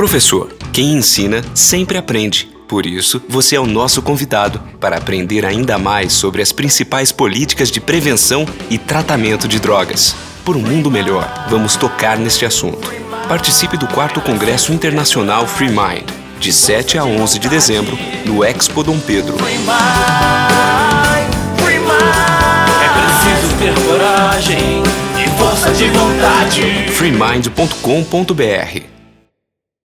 Professor, quem ensina sempre aprende. Por isso, você é o nosso convidado para aprender ainda mais sobre as principais políticas de prevenção e tratamento de drogas. Por um mundo melhor, vamos tocar neste assunto. Participe do 4º Congresso Internacional Free Mind, de 7 a 11 de dezembro, no Expo Dom Pedro. É preciso ter coragem e força de vontade. freemind.com.br